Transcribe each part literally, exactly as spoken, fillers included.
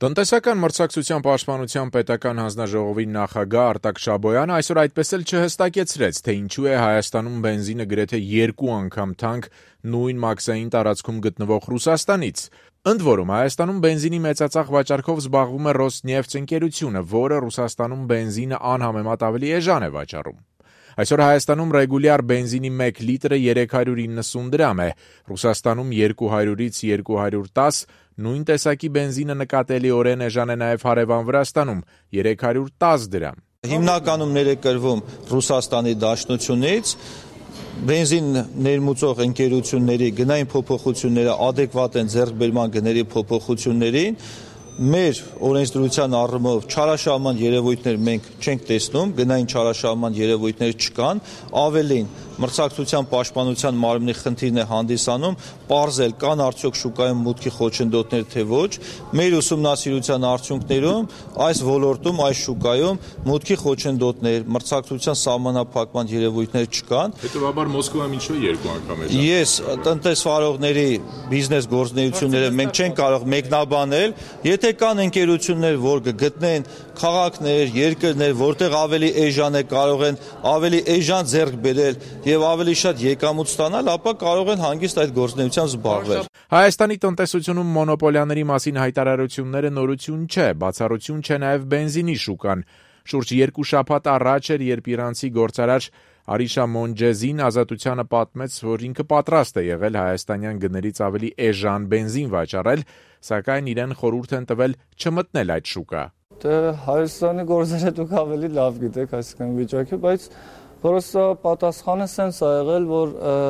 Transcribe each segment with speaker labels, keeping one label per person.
Speaker 1: Տնտեսական մրցակցության պաշտպանության պետական հանձնաժողովի նախագահ Արտակ Շաբոյանը այսօր այդպես էլ չհստակեցրեց, թե ինչու է Հայաստանում բենզինը գրեթե երկու անգամ թանկ նույն մաքսային տարածքում գտնվող Ռուսաստանից։ Ընդ որում, Հայաստանում բենզինի մեծածախ վաճառքով զբաղվում է «Ռոսնեֆթ» ընկերությունը, որը Ռուսաստանում բենզինը անհամեմատ ավելի էժան է վաճառում։ Այսօր Հայաստանում ռեգուլյար բենզինի մեկ լիտրը երեք հարյուր իննսուն դրամ է, Ռուսաստանում երկու հարյուրից երկու հարյուր տաս, նույն տեսակի բենզինը նկատելիորեն էժան է նաև հարևան Վրաստանում՝ երեք հարյուր տաս դրամ։
Speaker 2: Հիմնականում ներկրվում Ռուսաստանի Դաշնությունից, բենզին ներմուծող ընկերությունների գնային փոփոխությունները ադեկվատ են ձեռքբերման գների փոփոխություններին։ Մեր օրենսդրության առումով չարաշահման երևույթներ մենք չենք տեսնում, գնային չարաշահման երևույթներ չկան, ավելին մրցակցության պաշտպանության մարմնի խնդիրն է հանդիսանում, պարզել կան արդյոք շուկայում մուտքի խոչընդոտներ թե ոչ, մեր ուսումնասիրության արդյունքներում այս ոլորտում, այս շուկայում մուտքի խոչընդոտներ, մրցակցության սահմանափակման երևույթներ չկան։
Speaker 1: Հետևաբար Մոսկվայում ինչու երկու անգամ է։
Speaker 2: Ես տնտեսվարողների բիզնես գործունեությունները մենք չենք կարող մեկնաբանել, եթե կան ընկերություններ, որ գտնեն քաղաքներ, երկրներ, որտեղ ավելի էժան է, կարող են ավելի էժան ձեռք բերել եւ ավելի շատ եկամուտ ստանալ, ապա կարող են հանգիստ այդ գործունեությամբ զբաղվել։
Speaker 1: Հայաստանի տնտեսությունում մոնոպոլիաների մասին հայտարարությունները նորություն չէ, բացառություն չէ նաև բենզինի շուկան։ Շուրջ երկու շաբաթ առաջ էր, երբ իրանցի գործարար Արիշա Մոնջեզին Ազատությանը պատմեց, որ ինքը պատրաստ է եղել հայաստանյան գներից ավելի էժան բենզին վաճառել, սակայն իրեն խորհուրդ են տվել չմտնել այդ շուկա։
Speaker 3: Դե Հայաստանի գործերը դուք ավելի լավ գիտեք այսքան վիճակի, բայց Պրոստը պատասխանը սենց ա եղել, որ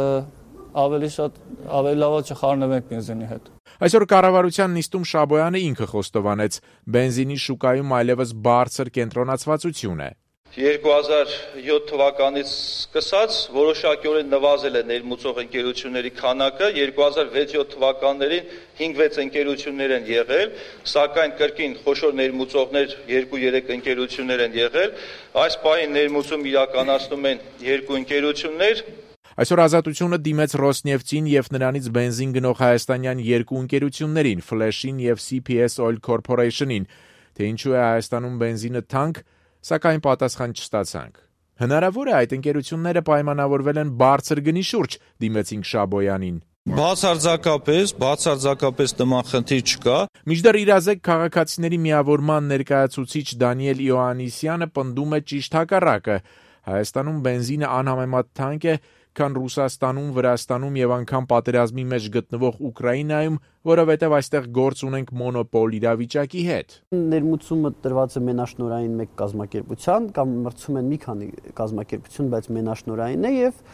Speaker 3: ավելի շատ ավելի լավ է չխառնվենք բենզինի հետ։
Speaker 1: Այսօր կառավարության նիստում Շաբոյանը ինքը խոստովանեց, բենզինի շուկայում այլևս բարձր կենտրոնացվածություն է։
Speaker 2: երկու հազար յոթ թվականից սկսած որոշակիորեն նվազել է ներմուծող ընկերությունների քանակը, երկու հազար վեց յոթ թվականներին հինգ-վեց ընկերություններ են եղել, սակայն կրկին խոշոր ներմուծողներ երկու-երեք ընկերություններ են եղել, այս պահին ներմուծում իրականացնում են երկու ընկերություններ։
Speaker 1: Այսօր Ազատությունը դիմեց Ռոսնեֆտին եւ նրանից բենզին գնող հայաստանյան երկու ընկերություններին՝ Ֆլեշին եւ Սի Փի Էս Oil Corporation-ին, թե ինչու է Հայաստանում բենզինը թանկ, սակայն պատասխան չստացանք։ Հնարավոր է այդ ընկերությունները պայմանավորվել են բարձր գնի շուրջ, դիմեցինք Շաբոյանին։
Speaker 2: Բացարձակապես, բացարձակապես նման խնդիր չկա։
Speaker 1: Մինչդեռ իրազեկ քաղաքացիների միավորման ներկայացուցիչ Դանիել Իոաննիսյանը պնդում է ճիշտ հակառակը։ Հայաստանում բենզինը անհամեմատ թանկ է, քան Ռուսաստանում, Վրաստանում եւ անգամ պատերազմի մեջ գտնվող Ուկրաինայում, որովհետեւ այստեղ գործ ունենք մոնոպոլ իրավիճակի հետ։
Speaker 4: Ներմուծումը տրված է մենաշնորհային մեկ կազմակերպության կամ մրցում են մի քանի կազմակերպություն, բայց մենաշնորհային է եւ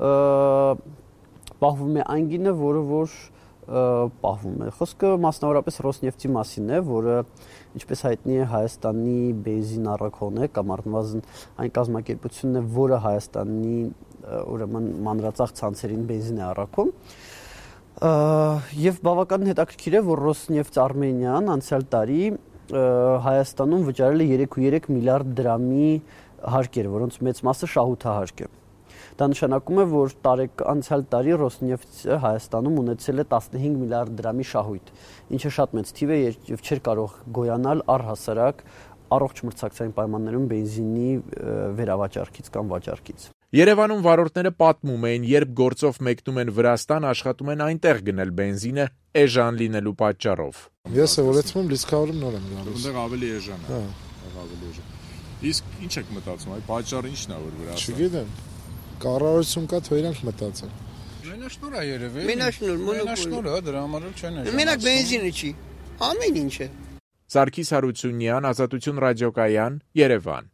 Speaker 4: պահվում է այն գինը, որը որ պահվում է։ Խոսքը մասնավորապես Ռոսնեֆտի մասին է, որը ինչպես հայտնի է Հայաստանի բենզին առաքողն է կամ առնվազն այն կազմակերպությունն է, որը Հայաստանի ուրեմն մանրածախ ցանցերին բենզին է առաքում։ Եվ բավականին հետաքրքիր է, որ Ռոսնեֆտ Արմենիան անցյալ տարի Հայաստանում վճարել է երեք ու երեք միլիարդ դրամի հարկեր, որոնց մեծ մասը շահութահարկ է։ Դա նշանակում է, որ տարեկ անցյալ տարի Ռոսնեֆտը Հայաստանում ունեցել է տասնհինգ միլիարդ դրամի շահույթ, ինչը շատ մեծ թիվ է եւ չէր կարող գոյանալ առհասարակ առողջ մրցակցային պայմաններում բենզինի վերավաճառքից կամ վաճառքից։
Speaker 1: Երևանում վարորդները պատմում էին, երբ գործով մեկնում են Վրաստան, աշխատում են այնտեղ գնել բենզինը էժան լինելու պատճառով։
Speaker 5: Ես էվոլյուցիոն լիսկավորում նոր եմ գալիս։
Speaker 1: Այնտեղ ավելի էժան է։ Հա, ավելի էժան։ Իսկ ինչ եք մտածում, այ պատճառը ի՞նչն է, որ Վրաստան։
Speaker 5: Չգիտեմ։ Կառավարություն կա, թե իրանք մտածեն։
Speaker 6: Մենաշնորհ է երևի։
Speaker 7: Մենաշնորհ,
Speaker 6: մենաշնորհ, դրա համար չեն էժան։
Speaker 7: Մենակ բենզինը չի, ամեն ինչ է։
Speaker 1: Սարգիս Հարությունյան, Ազատություն ռադիոկայան, Երևան։